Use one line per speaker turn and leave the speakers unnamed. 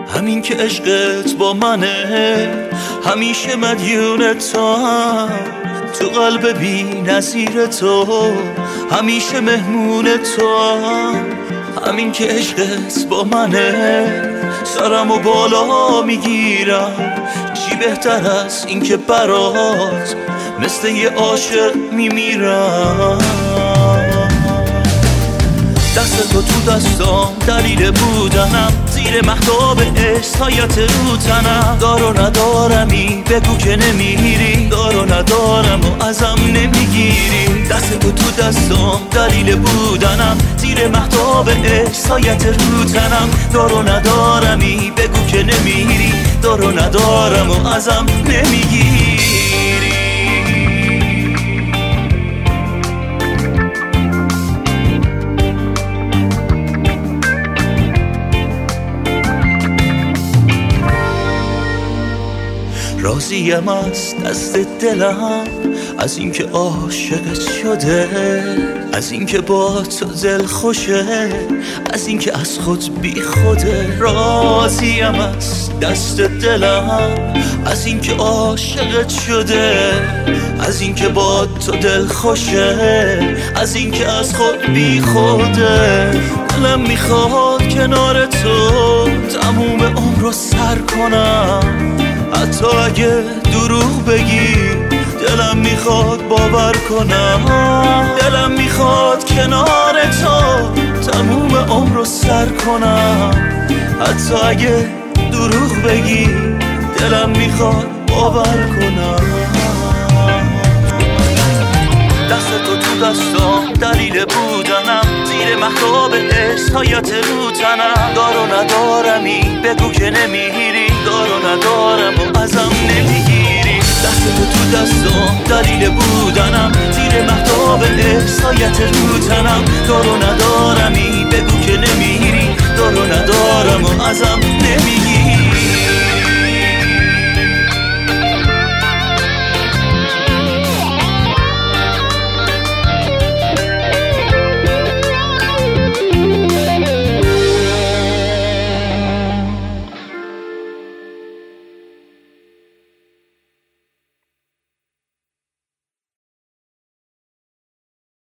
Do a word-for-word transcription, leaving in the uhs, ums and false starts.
همین که عشقت با منه، همیشه مدیون تو هم، تو قلب بی نظیر تو، همیشه مهمون تو هم. همین که عشقت با منه، سرمو بالا میگیرم. چی بهتر از این که برات مثل یه عاشق میمیرم. دست تو تو دستام دلیل بودنم، زیر مهتاب عشقایت رو تنم. دار و ندارمی بگو که نمیری، دار و ندارم و ازم نمیگیری. دست تو تو دستام دلیل بودنم، زیر مهتاب عشقایت رو تنم. دار و ندارمی بگو که نمیری، دار و ندارم و ازم نمیگیری. راضیم از دست دلم، از اینکه عاشقت شده، از اینکه با تو دل خوشه، از اینکه از خود بی خوده. راضیم از دست دلم، از اینکه عاشقت شده، از اینکه با تو دل خوشه، از اینکه از خود بی خوده. دلم میخواد کنار تو تموم عمر رو سر کنم، حتی اگه دروغ بگی دلم میخواد باور کنم. دلم میخواد کنار تو تموم عمر رو سر کنم، حتی اگه دروغ بگی دلم میخواد باور کنم. دست تو تو دستام دلیل بودنم، زیر مهتاب عشقایت رو تنم. دار و ندارمی بگو که نمیری، دار و ندارم و ازم نمیگیری. دست تو تو دستام دلیل بودنم، زیر مهتاب عشقایت رو تنم. دار و ندارمی بگو که نمیری، دار و ندارم و ازم نمیگیری.